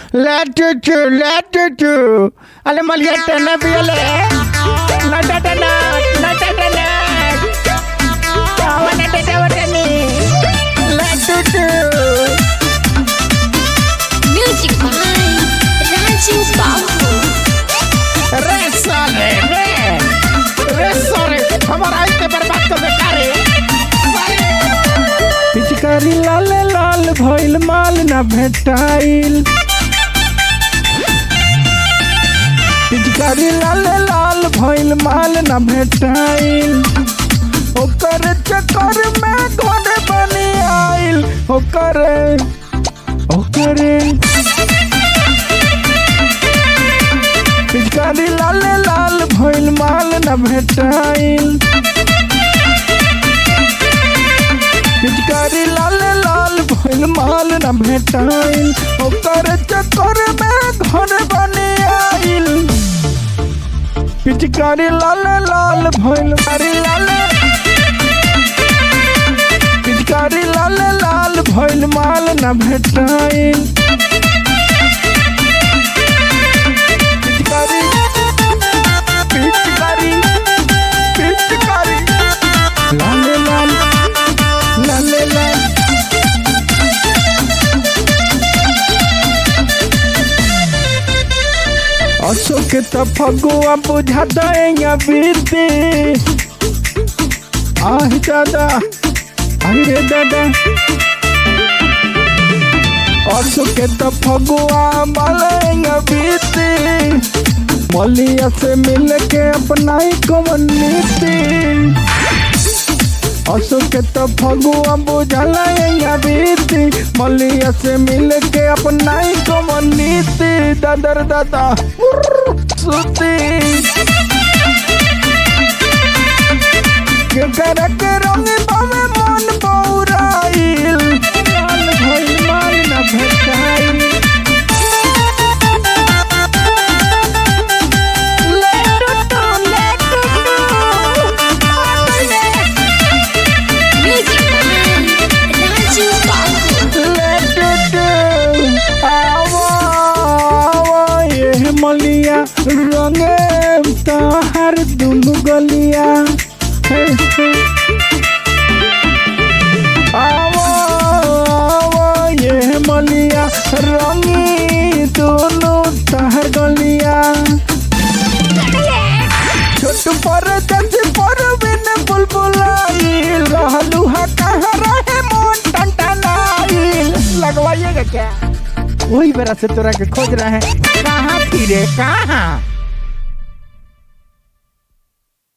लेटू अले मलिया टना पियले नटटना कावन टटवटनी लेटू म्यूजिक बाय राजू बाबू। रे सारे हमारा इतने बर्बाद कर बेटा रे पिचकारी लाल लाल भइल माल ना भेटाइल पिचकारी लाल लाल भइल माल ना भेटाइल ओकर चक्कर में घोड़े बनी आइल ओकरे पिचकारी लाल लाल भइल माल ना भेटाइल पिचकारी लाल लाल भइल माल न भेटाइल ओकर चक्कर में घर बनी आइल पिचकारी लाल लाल भइल पिचकारी लाल लाल भइल माल न भेटाइल पिचकारी लाल लाल अशोक त फगुआ बुझा देंगे बीती आह दादा अरे दादा अशोक त फगुआ बालेंगे बीती मलिया से मिल के अपनाई कम्युनिटी अशोक तो फगुआ बुझाला बीती मलिया से मिल के अपनाई कम्युनिटी दादर दादा सुती के करक रंग बावे मन बौराइल लाल भइल माल न भेटाइल मलिया रंगे तोहर दुनु गलिया आवो ये मलिया रंगी दुनु तोहर गलिया छोटू पर जैसे पर बिन बुलबुलाइल रहलू हा कहाँ रहे मोन टंटनाइल लगवाइएगा क्या वही बेरा से तोरा के खोज रहे हैं कहाँ थी रे कहाँ।